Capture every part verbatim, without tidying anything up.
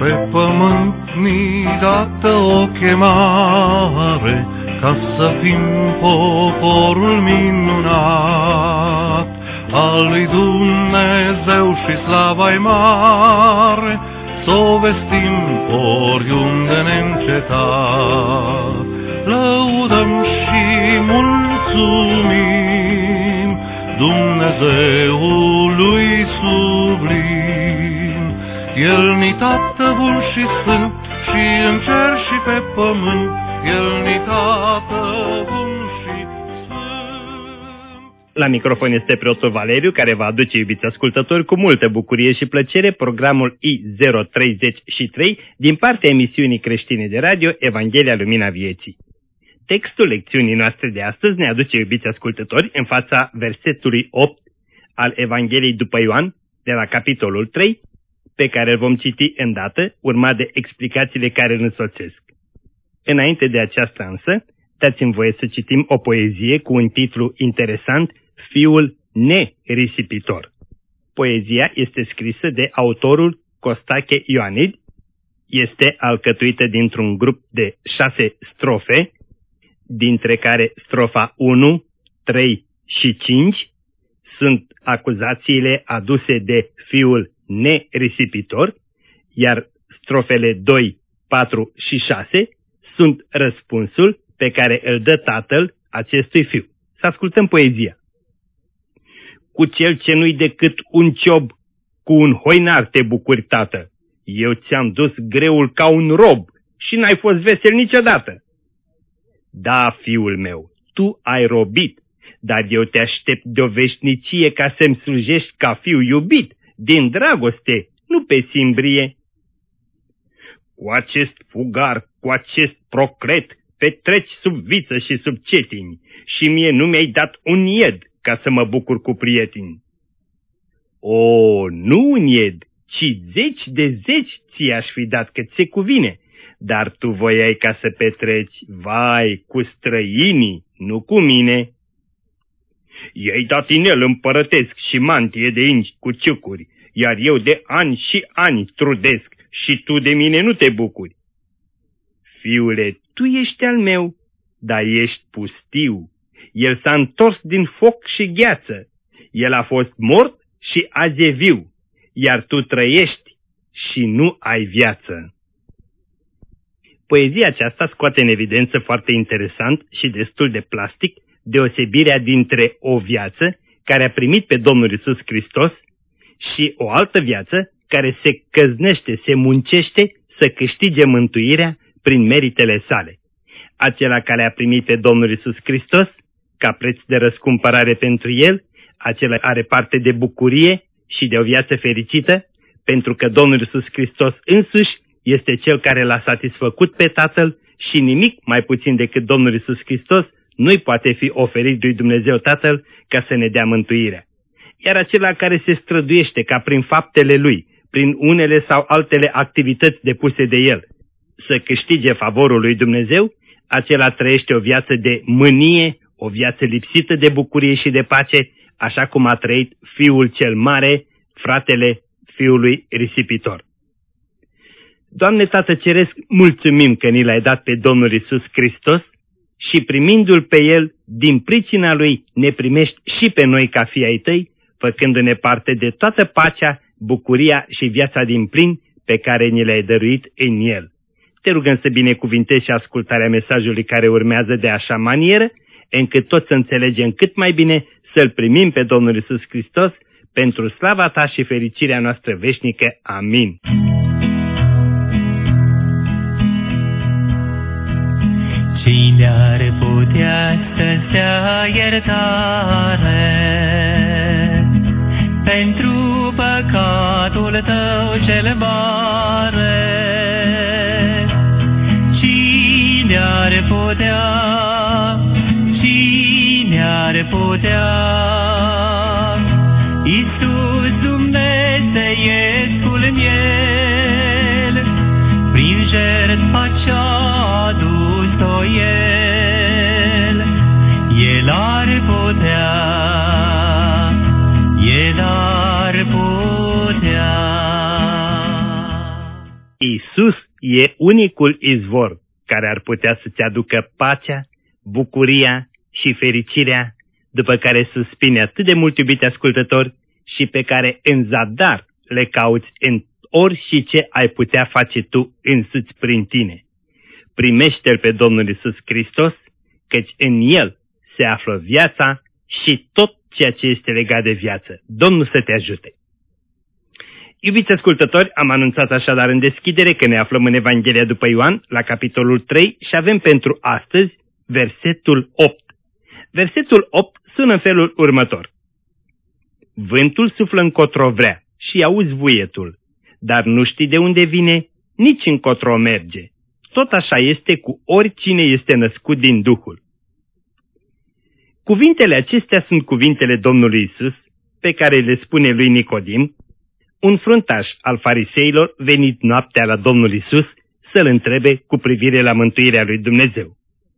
Pe pământ ni dată o chemare, ca să fim poporul minunat al lui Dumnezeu și slava-i mare, s-o vestim oriunde neîncetat. Lăudăm și mulțumim Dumnezeului sublim. El-ni Tată bun și sfânt, și în cer și pe pământ, El-ni Tată bun și sfânt. La microfon este preotul Valeriu, care va aduce, iubiți ascultători, cu multă bucurie și plăcere programul I zero treizeci și trei din partea emisiunii creștine de radio Evanghelia Lumina Vieții. Textul lecțiunii noastre de astăzi ne aduce, iubiți ascultători, în fața versetului opt al Evangheliei după Ioan, de la capitolul trei, pe care îl vom citi îndată, urmat de explicațiile care îl însoțesc. Înainte de aceasta însă, dați-mi voie să citim o poezie cu un titlu interesant, Fiul nerisipitor. Poezia este scrisă de autorul Costache Ioanid, este alcătuită dintr-un grup de șase strofe, dintre care strofa unu, trei și cinci sunt acuzațiile aduse de Fiul nerisipitor, iar strofele doi, patru și șase sunt răspunsul pe care îl dă tatăl acestui fiu. Să ascultăm poezia. Cu cel ce nu-i decât un ciob, cu un hoinar te bucuri, tată. Eu ți-am dus greul ca un rob și n-ai fost vesel niciodată. Da, fiul meu, tu ai robit, dar eu te aștept de-o veșnicie ca să-mi slujești ca fiu iubit, din dragoste, nu pe simbrie. Cu acest fugar, cu acest procret, petreci sub viță și sub cetini, și mie nu mi-ai dat un ied ca să mă bucur cu prieteni. O, nu un ied, ci zeci de zeci ți-aș fi dat, că ți se cuvine, dar tu voiai ca să petreci, vai, cu străinii, nu cu mine. I-ai dat inel împărătesc și mantie de ingi cu ciucuri, iar eu de ani și ani trudesc și tu de mine nu te bucuri. Fiule, tu ești al meu, dar ești pustiu. El s-a întors din foc și gheață. El a fost mort și azi e viu, iar tu trăiești și nu ai viață. Poezia aceasta scoate în evidență foarte interesant și destul de plastic deosebirea dintre o viață care a primit pe Domnul Iisus Hristos și o altă viață care se căznește, se muncește să câștige mântuirea prin meritele sale. Acela care a primit pe Domnul Iisus Hristos ca preț de răscumpărare pentru el, acela are parte de bucurie și de o viață fericită, pentru că Domnul Iisus Hristos însuși este cel care l-a satisfăcut pe Tatăl și nimic mai puțin decât Domnul Iisus Hristos nu-i poate fi oferit lui Dumnezeu Tatăl ca să ne dea mântuirea. Iar acela care se străduiește ca prin faptele lui, prin unele sau altele activități depuse de el, să câștige favorul lui Dumnezeu, acela trăiește o viață de mânie, o viață lipsită de bucurie și de pace, așa cum a trăit Fiul cel Mare, fratele Fiului risipitor. Doamne Tată Ceresc, mulțumim că ni l-ai dat pe Domnul Iisus Hristos și primindu-L pe El, din pricina Lui, ne primești și pe noi ca fii ai Tăi, făcându-ne parte de toată pacea, bucuria și viața din plin pe care ni le-ai dăruit în El. Te rugăm să binecuvintezi și ascultarea mesajului care urmează de așa manieră, încât toți să înțelegem cât mai bine să-L primim pe Domnul Iisus Hristos pentru slava Ta și fericirea noastră veșnică. Amin. Cine ar putea să-ți dea iertare pentru păcatul tău cel mare? Cine ar putea, cine ar putea? Iisus Dumnezeiescul miel, prin jertfa ce-a adus-o El, El ar putea, El ar putea. Iisus e unicul izvor care ar putea să-ți aducă pacea, bucuria și fericirea, după care suspine atât de mult, iubite ascultători, și pe care în zadar le cauți în ori și ce ai putea face tu însuți prin tine. Primește-L pe Domnul Iisus Hristos, căci în El se află viața și tot ceea ce este legat de viață. Domnul să te ajute! Iubiți ascultători, am anunțat așadar în deschidere că ne aflăm în Evanghelia după Ioan, la capitolul trei, și avem pentru astăzi versetul opt. Versetul opt sună în felul următor. Vântul suflă încotro vrea și auzi vuietul, dar nu știi de unde vine, nici încotro merge. Tot așa este cu oricine este născut din Duhul. Cuvintele acestea sunt cuvintele Domnului Iisus, pe care le spune lui Nicodim, un fruntaș al fariseilor venit noaptea la Domnul Iisus să-L întrebe cu privire la mântuirea lui Dumnezeu.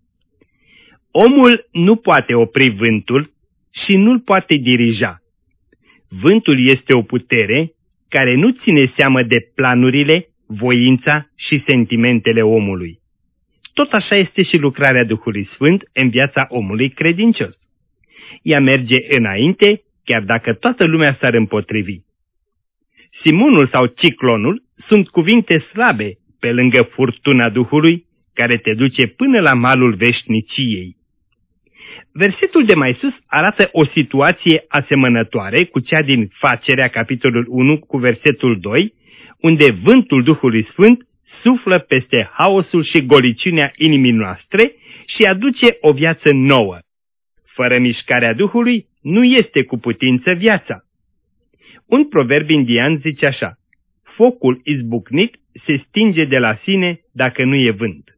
Omul nu poate opri vântul și nu-l poate dirija. Vântul este o putere care nu ține seamă de planurile, voința și sentimentele omului. Tot așa este și lucrarea Duhului Sfânt în viața omului credincios. Ea merge înainte, chiar dacă toată lumea s-ar împotrivi. Simonul sau ciclonul sunt cuvinte slabe pe lângă furtuna Duhului, care te duce până la malul veșniciei. Versetul de mai sus arată o situație asemănătoare cu cea din Facerea, capitolul unu, cu versetul doi, unde vântul Duhului Sfânt suflă peste haosul și goliciunea inimii noastre și aduce o viață nouă. Fără mișcarea Duhului nu este cu putință viața. Un proverb indian zice așa: focul izbucnit se stinge de la sine dacă nu e vânt.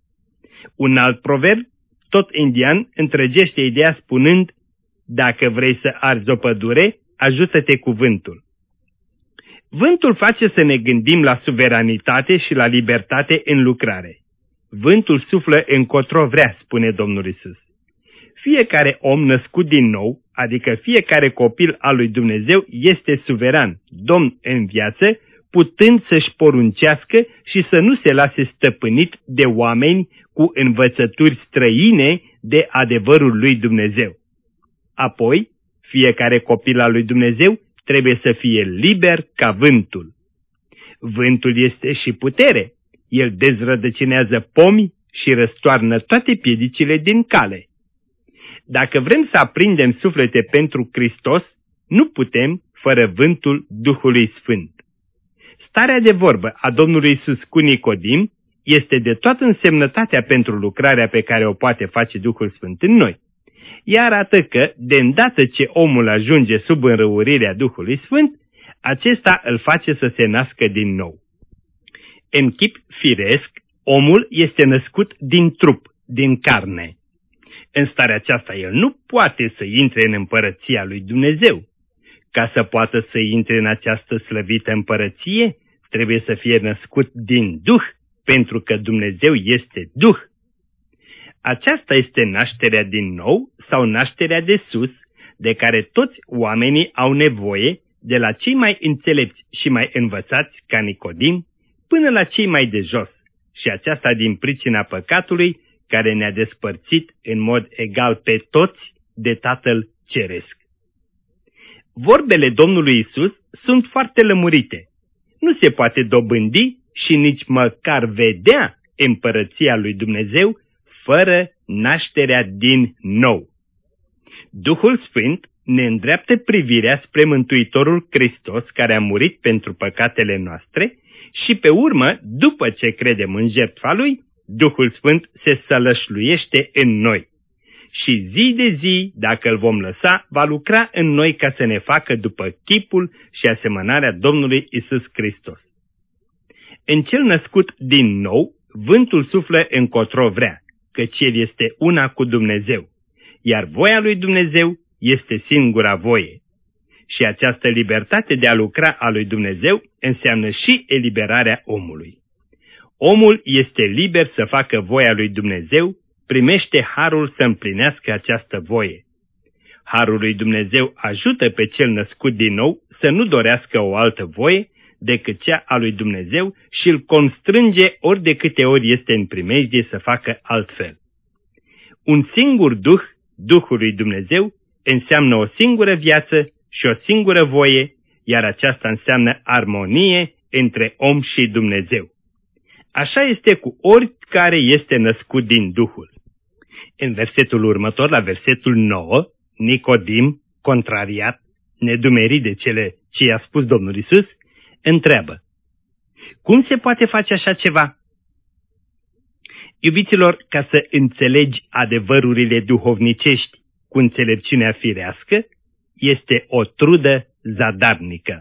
Un alt proverb, tot indian, întregește ideea spunând: dacă vrei să arzi o pădure, ajută-te cu vântul. Vântul face să ne gândim la suveranitate și la libertate în lucrare. Vântul suflă încotro vrea, spune Domnul Iisus. Fiecare om născut din nou, adică fiecare copil al lui Dumnezeu, este suveran, domn în viață, putând să-și poruncească și să nu se lase stăpânit de oameni cu învățături străine de adevărul lui Dumnezeu. Apoi, fiecare copil al lui Dumnezeu trebuie să fie liber ca vântul. Vântul este și putere. El dezrădăcinează pomi și răstoarnă toate piedicile din cale. Dacă vrem să aprindem suflete pentru Hristos, nu putem fără vântul Duhului Sfânt. Starea de vorbă a Domnului Iisus cu Nicodim este de toată însemnătatea pentru lucrarea pe care o poate face Duhul Sfânt în noi. Ea arată că, de îndată ce omul ajunge sub înrăurirea Duhului Sfânt, acesta îl face să se nască din nou. În chip firesc, omul este născut din trup, din carne. În starea aceasta el nu poate să intre în împărăția lui Dumnezeu. Ca să poată să intre în această slăvită împărăție, trebuie să fie născut din Duh, pentru că Dumnezeu este Duh. Aceasta este nașterea din nou sau nașterea de sus, de care toți oamenii au nevoie, de la cei mai înțelepți și mai învățați ca Nicodim, până la cei mai de jos, și aceasta din pricina păcatului care ne-a despărțit în mod egal pe toți de Tatăl Ceresc. Vorbele Domnului Iisus sunt foarte lămurite. Nu se poate dobândi și nici măcar vedea împărăția lui Dumnezeu fără nașterea din nou. Duhul Sfânt ne îndreaptă privirea spre Mântuitorul Hristos, care a murit pentru păcatele noastre, și pe urmă, după ce credem în jertfa Lui, Duhul Sfânt se sălășluiește în noi. Și zi de zi, dacă îl vom lăsa, va lucra în noi ca să ne facă după chipul și asemănarea Domnului Isus Hristos. În cel născut din nou, vântul suflă încotro vrea, căci el este una cu Dumnezeu, iar voia lui Dumnezeu este singura voie. Și această libertate de a lucra a lui Dumnezeu înseamnă și eliberarea omului. Omul este liber să facă voia lui Dumnezeu, primește harul să împlinească această voie. Harul lui Dumnezeu ajută pe cel născut din nou să nu dorească o altă voie, decât cea a lui Dumnezeu și îl constrânge ori de câte ori este în primejdie să facă altfel. Un singur Duh, Duhul lui Dumnezeu, înseamnă o singură viață și o singură voie, iar aceasta înseamnă armonie între om și Dumnezeu. Așa este cu oricare este născut din Duhul. În versetul următor, la versetul nouă, Nicodim, contrariat, nedumerit de cele ce i-a spus Domnul Iisus, întreabă: cum se poate face așa ceva? Iubiților, ca să înțelegi adevărurile duhovnicești cu înțelepciunea firească, este o trudă zadarnică.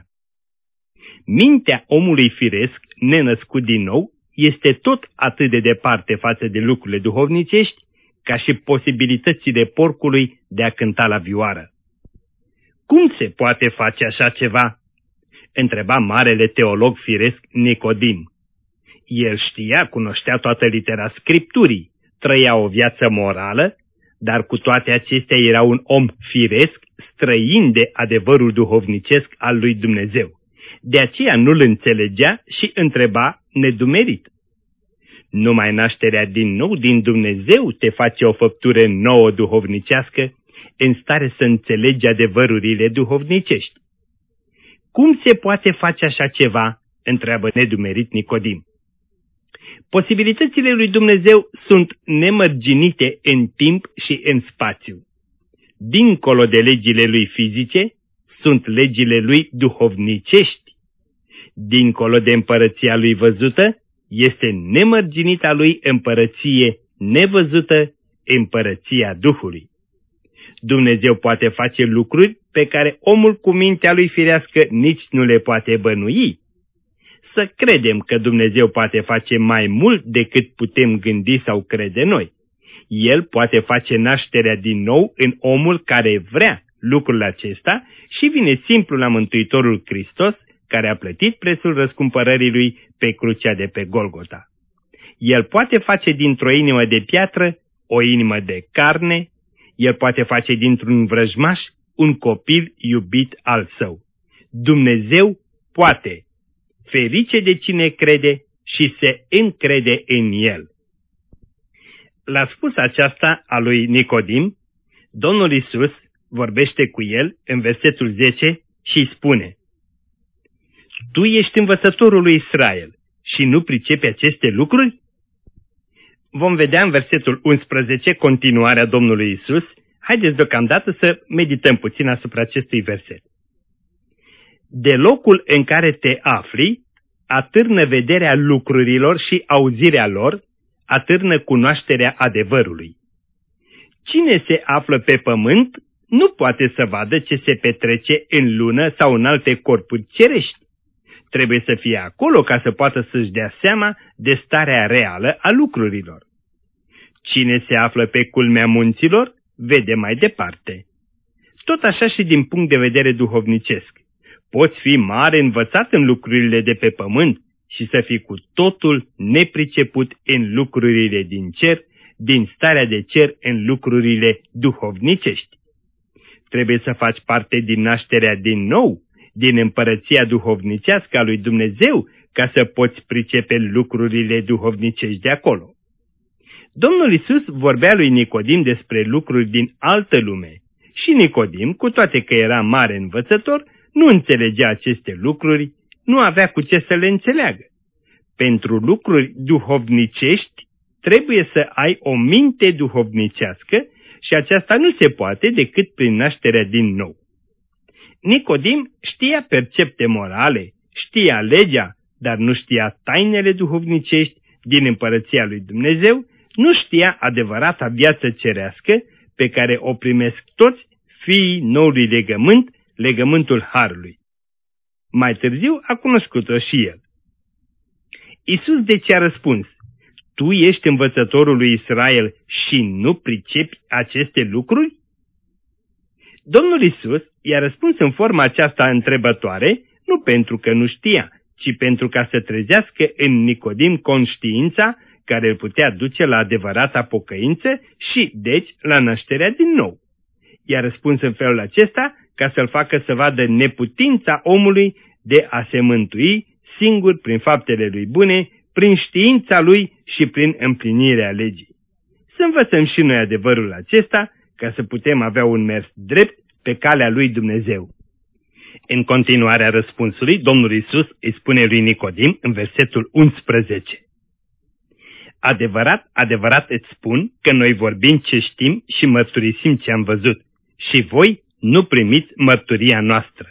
Mintea omului firesc, nenăscut din nou, este tot atât de departe față de lucrurile duhovnicești, ca și posibilitățile porcului de a cânta la vioară. Cum se poate face așa ceva? Întreba marele teolog firesc Nicodim. El știa, cunoștea toată litera Scripturii, trăia o viață morală, dar cu toate acestea era un om firesc, străin de adevărul duhovnicesc al lui Dumnezeu. De aceea nu-l înțelegea și întreba nedumerit. Numai nașterea din nou din Dumnezeu te face o făptură nouă duhovnicească, în stare să înțelegi adevărurile duhovnicești. Cum se poate face așa ceva? Întreabă nedumerit Nicodim. Posibilitățile lui Dumnezeu sunt nemărginite în timp și în spațiu. Dincolo de legile lui fizice, sunt legile lui duhovnicești. Dincolo de împărăția lui văzută, este nemărginita lui împărăție nevăzută, împărăția Duhului. Dumnezeu poate face lucruri pe care omul cu mintea lui firească nici nu le poate bănui. Să credem că Dumnezeu poate face mai mult decât putem gândi sau crede noi. El poate face nașterea din nou în omul care vrea lucrul acesta și vine simplu la Mântuitorul Hristos, care a plătit prețul răscumpărării lui pe crucea de pe Golgota. El poate face dintr-o inimă de piatră o inimă de carne, el poate face dintr-un vrăjmaș un copil iubit al său. Dumnezeu poate. Ferice de cine crede și se încrede în el. La spus aceasta a lui Nicodim, Domnul Iisus vorbește cu el în versetul zece și îi spune: tu ești învățătorul lui Israel și nu pricepi aceste lucruri? Vom vedea în versetul unsprezece continuarea Domnului Iisus. Haideți deocamdată să medităm puțin asupra acestui verset. De locul în care te afli, atârnă vederea lucrurilor și auzirea lor, atârnă cunoașterea adevărului. Cine se află pe pământ nu poate să vadă ce se petrece în lună sau în alte corpuri cerești. Trebuie să fie acolo ca să poată să-și dea seama de starea reală a lucrurilor. Cine se află pe culmea munților, vede mai departe. Tot așa și din punct de vedere duhovnicesc. Poți fi mare învățat în lucrurile de pe pământ și să fii cu totul nepriceput în lucrurile din cer, din starea de cer în lucrurile duhovnicești. Trebuie să faci parte din nașterea din nou, din împărăția duhovnicească a lui Dumnezeu, ca să poți pricepe lucrurile duhovnicești de acolo. Domnul Iisus vorbea lui Nicodim despre lucruri din altă lume și Nicodim, cu toate că era mare învățător, nu înțelegea aceste lucruri, nu avea cu ce să le înțeleagă. Pentru lucruri duhovnicești trebuie să ai o minte duhovnicească și aceasta nu se poate decât prin nașterea din nou. Nicodim știa percepte morale, știa legea, dar nu știa tainele duhovnicești din împărăția lui Dumnezeu, nu știa adevărata viață cerească pe care o primesc toți fiii noului legământ, legământul Harului. Mai târziu a cunoscut-o și el. Iisus de ce a răspuns? Tu ești învățătorul lui Israel și nu pricepi aceste lucruri? Domnul Iisus i-a răspuns în forma aceasta întrebătoare, nu pentru că nu știa, ci pentru ca să trezească în Nicodim conștiința care îl putea duce la adevărata pocăință și, deci, la nașterea din nou. I-a răspuns în felul acesta ca să-l facă să vadă neputința omului de a se mântui singur prin faptele lui bune, prin știința lui și prin împlinirea legii. Să învățăm și noi adevărul acesta ca să putem avea un mers drept pe calea lui Dumnezeu. În continuarea răspunsului, Domnul Iisus îi spune lui Nicodim în versetul unsprezece. Adevărat, adevărat îți spun că noi vorbim ce știm și mărturisim ce am văzut, și voi nu primiți mărturia noastră.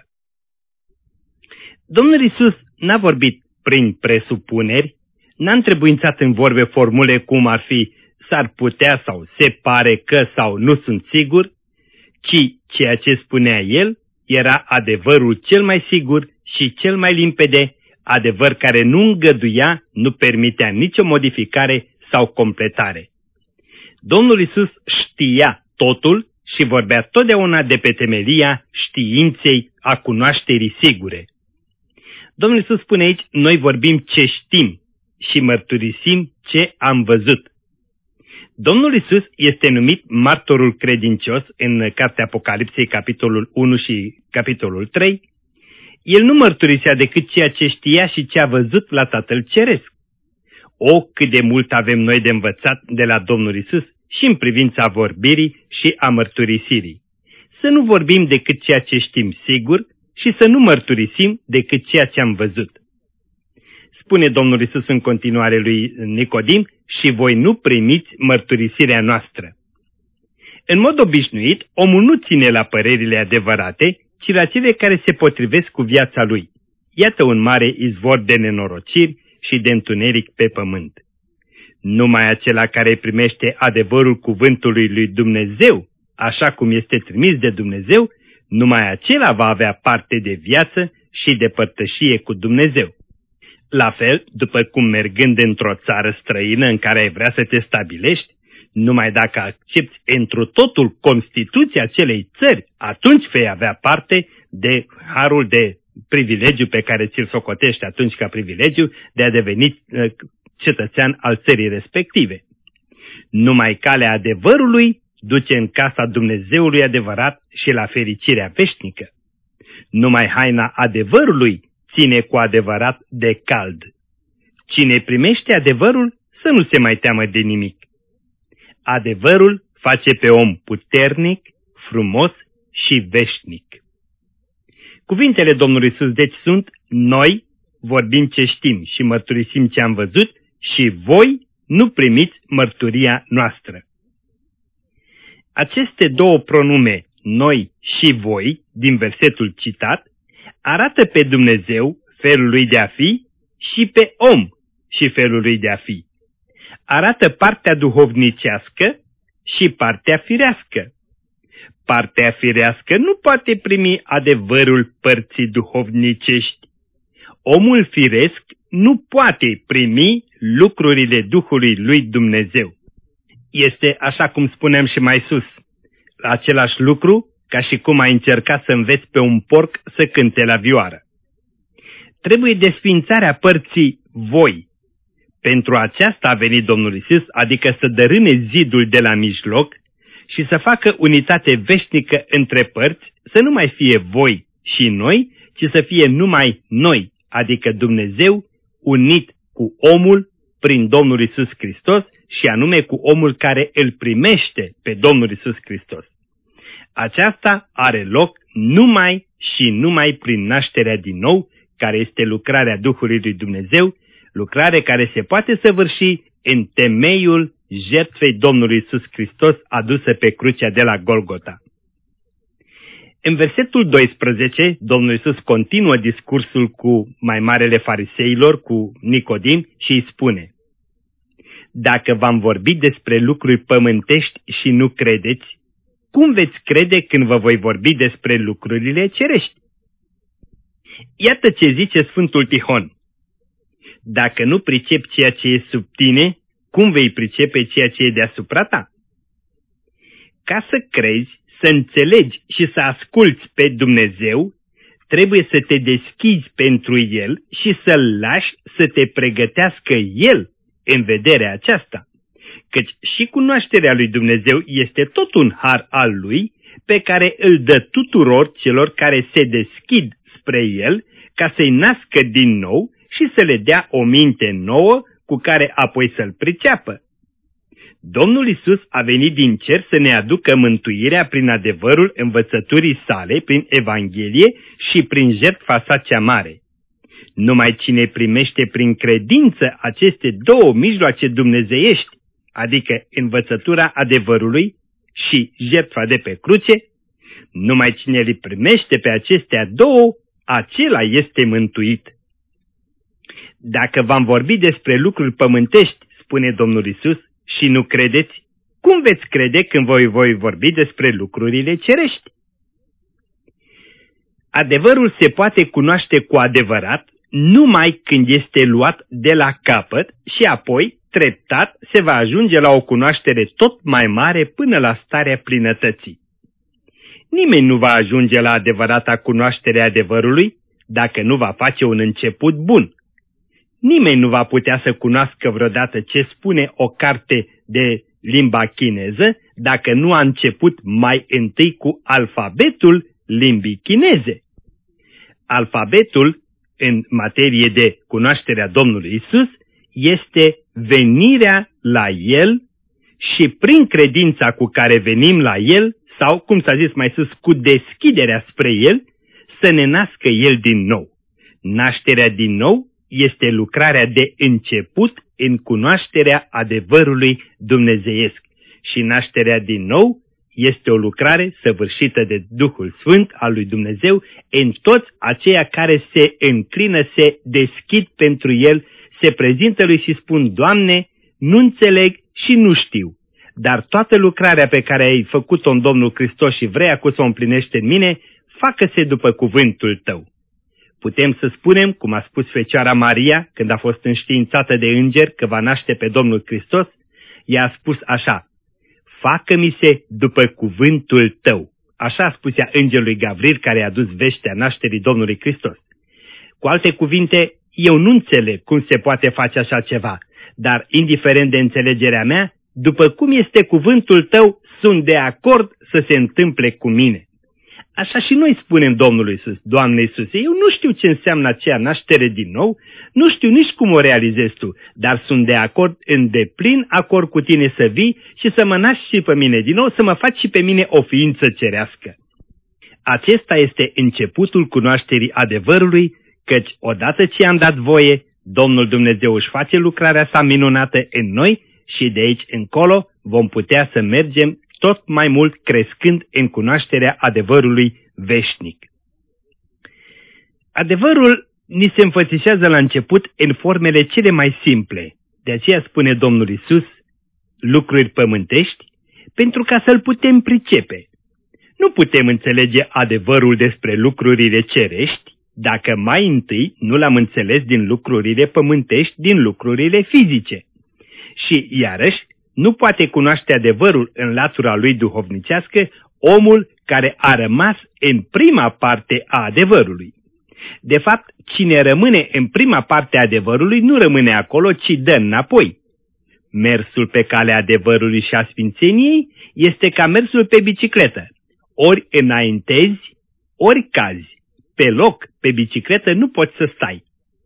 Domnul Iisus n-a vorbit prin presupuneri, n-a întrebuințat în vorbe formule cum ar fi s-ar putea sau se pare că sau nu sunt sigur, ci ceea ce spunea el era adevărul cel mai sigur și cel mai limpede, adevăr care nu îngăduia, nu permitea nicio modificare sau completare. Domnul Iisus știa totul și vorbea totdeauna de pe temelia științei, a cunoașterii sigure. Domnul Iisus spune aici, noi vorbim ce știm și mărturisim ce am văzut. Domnul Iisus este numit martorul credincios în cartea Apocalipsei, capitolul unu și capitolul trei. El nu mărturisea decât ceea ce știa și ce a văzut la Tatăl Ceresc. O, cât de mult avem noi de învățat de la Domnul Iisus și în privința vorbirii și a mărturisirii. Să nu vorbim decât ceea ce știm sigur și să nu mărturisim decât ceea ce am văzut. Spune Domnul Iisus în continuare lui Nicodim, și voi nu primiți mărturisirea noastră. În mod obișnuit, omul nu ține la părerile adevărate, ci la cele care se potrivesc cu viața lui. Iată un mare izvor de nenorociri și de întuneric pe pământ. Numai acela care primește adevărul cuvântului lui Dumnezeu, așa cum este trimis de Dumnezeu, numai acela va avea parte de viață și de părtășie cu Dumnezeu. La fel, după cum mergând într-o țară străină în care ai vrea să te stabilești, numai dacă accepți întru totul Constituția acelei țări, atunci vei avea parte de harul, de privilegiu pe care ți-l socotești atunci ca privilegiu de a deveni cetățean al țării respective. Numai calea adevărului duce în casa Dumnezeului adevărat și la fericirea veșnică. Numai haina adevărului ține cu adevărat de cald. Cine primește adevărul să nu se mai teamă de nimic. Adevărul face pe om puternic, frumos și veșnic. Cuvintele Domnului Iisus deci sunt: noi vorbim ce știm și mărturisim ce am văzut și voi nu primiți mărturia noastră. Aceste două pronume, noi și voi, din versetul citat, arată pe Dumnezeu felul lui de a fi și pe om și felul lui de a fi. Arată partea duhovnicească și partea firească. Partea firească nu poate primi adevărul părții duhovnicești. Omul firesc nu poate primi lucrurile Duhului lui Dumnezeu. Este, așa cum spuneam și mai sus, același lucru ca și cum ai încerca să înveți pe un porc să cânte la vioară. Trebuie desfințarea părții voi. Pentru aceasta a venit Domnul Iisus, adică să dărâne zidul de la mijloc și să facă unitate veșnică între părți, să nu mai fie voi și noi, ci să fie numai noi, adică Dumnezeu unit cu omul prin Domnul Iisus Hristos și anume cu omul care îl primește pe Domnul Iisus Hristos. Aceasta are loc numai și numai prin nașterea din nou, care este lucrarea Duhului lui Dumnezeu, lucrare care se poate săvârși în temeiul jertfei Domnului Iisus Hristos adusă pe crucea de la Golgota. În versetul doisprezece, Domnul Iisus continuă discursul cu mai marele fariseilor, cu Nicodim, și îi spune: dacă v-am vorbit despre lucruri pământești și nu credeți, cum veți crede când vă voi vorbi despre lucrurile cerești? Iată ce zice Sfântul Tihon: dacă nu pricepi ceea ce e sub tine, cum vei pricepe ceea ce e deasupra ta? Ca să crezi, să înțelegi și să asculți pe Dumnezeu, trebuie să te deschizi pentru El și să-L lași să te pregătească El în vederea aceasta. Căci și cunoașterea lui Dumnezeu este tot un har al Lui, pe care îl dă tuturor celor care se deschid spre El, ca să-i nască din nou și să le dea o minte nouă cu care apoi să-l priceapă. Domnul Iisus a venit din cer să ne aducă mântuirea prin adevărul învățăturii sale, prin Evanghelie și prin jertfa sa cea mare. Numai cine primește prin credință aceste două mijloace dumnezeiești, adică învățătura adevărului și jertfa de pe cruce, numai cine le primește pe acestea două, acela este mântuit. Dacă v-am vorbit despre lucruri pământești, spune Domnul Iisus, și nu credeți, cum veți crede când voi voi vorbi despre lucrurile cerești? Adevărul se poate cunoaște cu adevărat numai când este luat de la capăt și apoi, treptat, se va ajunge la o cunoaștere tot mai mare până la starea plinătății. Nimeni nu va ajunge la adevărata cunoaștere a adevărului dacă nu va face un început bun. Nimeni nu va putea să cunoască vreodată ce spune o carte de limba chineză dacă nu a început mai întâi cu alfabetul limbii chineze. Alfabetul, în materie de cunoașterea Domnului Iisus, este venirea la El și prin credința cu care venim la El, sau, cum s-a zis mai sus, cu deschiderea spre El, să ne nască El din nou. Nașterea din nou este lucrarea de început în cunoașterea adevărului dumnezeiesc și nașterea din nou este o lucrare săvârșită de Duhul Sfânt al lui Dumnezeu în toți aceia care se înclină, se deschid pentru El, se prezintă lui și spun: Doamne, nu înțeleg și nu știu, dar toată lucrarea pe care ai făcut-o în Domnul Hristos și vrei acum să o împlinești în mine, facă-se după cuvântul Tău. Putem să spunem, cum a spus Fecioara Maria, când a fost înștiințată de înger că va naște pe Domnul Hristos, ea a spus așa: facă-mi se după cuvântul Tău. Așa a spus ea îngerului Gavril, care a adus vestea nașterii Domnului Hristos. Cu alte cuvinte, eu nu înțeleg cum se poate face așa ceva, dar indiferent de înțelegerea mea, după cum este cuvântul Tău, sunt de acord să se întâmple cu mine. Așa și noi spunem Domnului Iisus: Doamne Iisuse, eu nu știu ce înseamnă aceea naștere din nou, nu știu nici cum o realizezi Tu, dar sunt de acord, în deplin acord cu Tine să vii și să mă naști și pe mine din nou, să mă faci și pe mine o ființă cerească. Acesta este începutul cunoașterii adevărului, căci odată ce am dat voie, Domnul Dumnezeu își face lucrarea sa minunată în noi și de aici încolo vom putea să mergem tot mai mult crescând în cunoașterea adevărului veșnic. Adevărul ni se înfățișează la început în formele cele mai simple. De aceea spune Domnul Iisus: lucruri pământești, pentru ca să-l putem pricepe. Nu putem înțelege adevărul despre lucrurile cerești dacă mai întâi nu l-am înțeles din lucrurile pământești, din lucrurile fizice. Și iarăși, nu poate cunoaște adevărul în latura lui duhovnicească omul care a rămas în prima parte a adevărului. De fapt, cine rămâne în prima parte a adevărului nu rămâne acolo, ci dă înapoi. Mersul pe calea adevărului și a sfințeniei este ca mersul pe bicicletă. Ori înaintezi, ori cazi. Pe loc, pe bicicletă, nu poți să stai.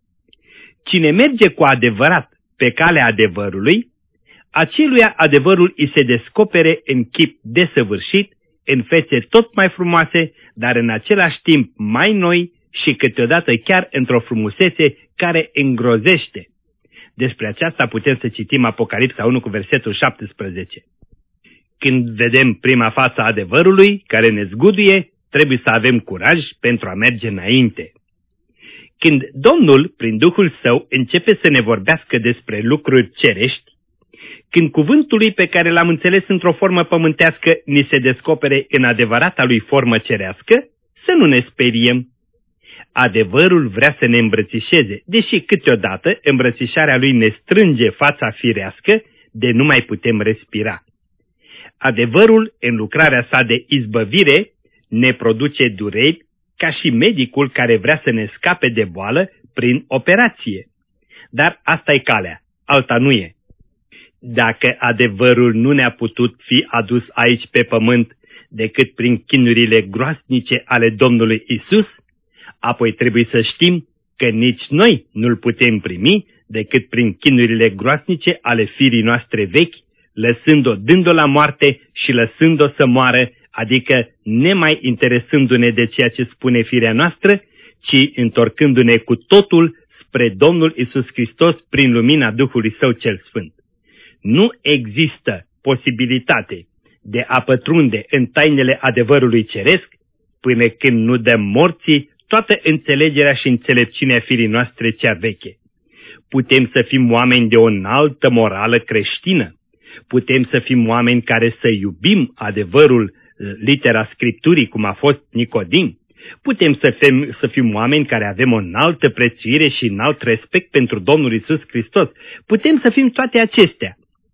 Cine merge cu adevărat pe calea adevărului, aceluia adevărul îi se descopere în chip desăvârșit, în fețe tot mai frumoase, dar în același timp mai noi și câteodată chiar într-o frumusețe care îngrozește. Despre aceasta putem să citim Apocalipsa unu cu versetul șaptesprezece. Când vedem prima față a adevărului care ne zguduie, trebuie să avem curaj pentru a merge înainte. Când Domnul, prin Duhul Său, începe să ne vorbească despre lucruri cerești, când cuvântul lui pe care l-am înțeles într-o formă pământească ni se descopere în adevărata lui formă cerească, să nu ne speriem. Adevărul vrea să ne îmbrățișeze, deși câteodată îmbrățișarea lui ne strânge fața firească de nu mai putem respira. Adevărul, în lucrarea sa de izbăvire, ne produce dureri ca și medicul care vrea să ne scape de boală prin operație. Dar asta e calea, alta nu e. Dacă adevărul nu ne-a putut fi adus aici pe pământ decât prin chinurile groasnice ale Domnului Isus, Apoi trebuie să știm că nici noi nu-l putem primi decât prin chinurile groasnice ale firii noastre vechi, lăsând-o, dând-o la moarte și lăsând-o să moară, adică nemai interesându-ne de ceea ce spune firea noastră, ci întorcându-ne cu totul spre Domnul Iisus Hristos prin lumina Duhului Său cel Sfânt. Nu există posibilitate de a pătrunde în tainele adevărului ceresc până când nu dăm morții toată înțelegerea și înțelepciunea firii noastre cea veche. Putem să fim oameni de o înaltă morală creștină, putem să fim oameni care să iubim adevărul, litera Scripturii, cum a fost Nicodim, putem să fim, să fim oameni care avem o înaltă prețuire și înalt respect pentru Domnul Iisus Hristos, putem să fim toate acestea.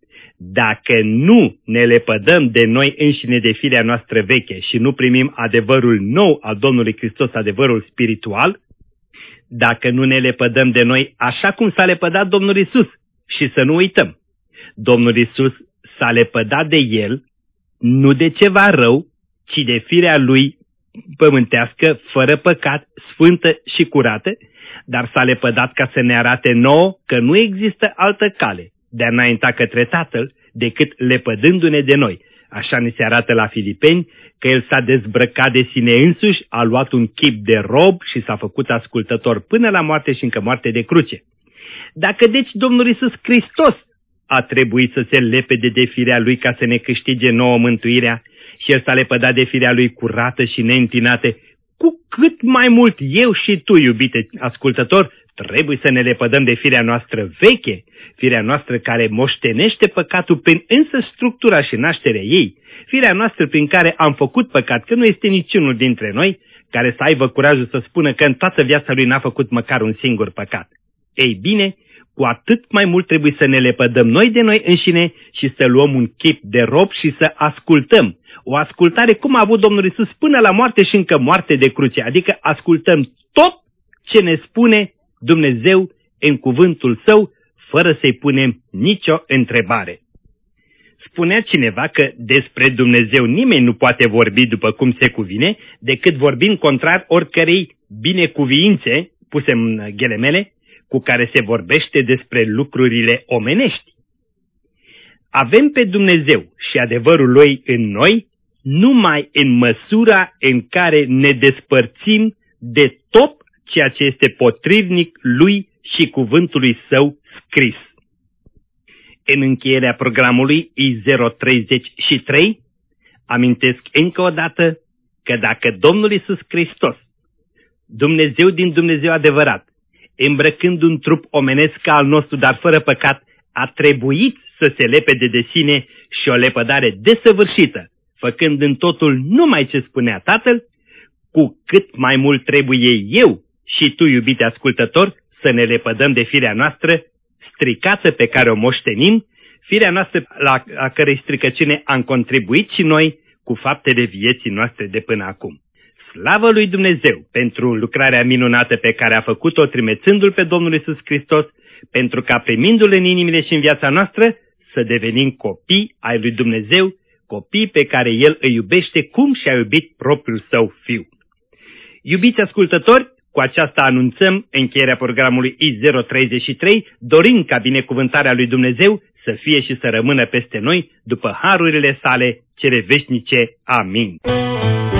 Dacă nu ne lepădăm de noi înșine de firea noastră veche și nu primim adevărul nou al Domnului Hristos, adevărul spiritual, dacă nu ne lepădăm de noi așa cum s-a lepădat Domnul Iisus, și să nu uităm, Domnul Iisus s-a lepădat de El, nu de ceva rău, ci de firea Lui pământească, fără păcat, sfântă și curată, dar s-a lepădat ca să ne arate nouă că nu există altă cale de a înainta către Tatăl decât lepădându-ne de noi. Așa ni se arată la Filipeni că El s-a dezbrăcat de sine însuși, a luat un chip de rob și s-a făcut ascultător până la moarte și încă moarte de cruce. Dacă deci Domnul Iisus Hristos a trebuit să se lepede de firea Lui ca să ne câștige nouă mântuirea și El s-a lepădat de firea Lui curată și neîntinată, cu cât mai mult eu și tu, iubite ascultător, trebuie să ne lepădăm de firea noastră veche, firea noastră care moștenește păcatul prin însă structura și nașterea ei, firea noastră prin care am făcut păcat, că nu este niciunul dintre noi care să aibă curajul să spună că în toată viața lui n-a făcut măcar un singur păcat. Ei bine, cu atât mai mult trebuie să ne lepădăm noi de noi înșine și să luăm un chip de rob și să ascultăm. O ascultare cum a avut Domnul Iisus până la moarte și încă moarte de cruce, adică ascultăm tot ce ne spune Dumnezeu în cuvântul Său, fără să-i punem nicio întrebare. Spunea cineva că despre Dumnezeu nimeni nu poate vorbi după cum se cuvine, decât vorbind contrar oricărei binecuviințe, puse în ghilimele, cu care se vorbește despre lucrurile omenești. Avem pe Dumnezeu și adevărul Lui în noi numai în măsura în care ne despărțim de tot ceea ce este potrivnic Lui și cuvântului Său scris. În încheierea programului I zero treizeci și trei, amintesc încă o dată că dacă Domnul Iisus Hristos, Dumnezeu din Dumnezeu adevărat, îmbrăcând un trup omenesc ca al nostru, dar fără păcat, a trebuit să se lepede de sine și o lepădare desăvârșită, făcând în totul numai ce spunea Tatăl, cu cât mai mult trebuie eu și tu, iubite ascultător, să ne lepădăm de firea noastră stricată pe care o moștenim, firea noastră la a cărei stricăciune am contribuit și noi cu faptele vieții noastre de până acum. Slavă lui Dumnezeu pentru lucrarea minunată pe care a făcut-o trimețându-L pe Domnul Iisus Hristos, pentru ca primindu-L în inimile și în viața noastră să devenim copii ai lui Dumnezeu, copii pe care El îi iubește cum și-a iubit propriul Său Fiu. Iubiți ascultători, cu aceasta anunțăm încheierea programului I zero treizeci și trei, dorind ca binecuvântarea lui Dumnezeu să fie și să rămână peste noi după harurile Sale cele veșnice. Amin.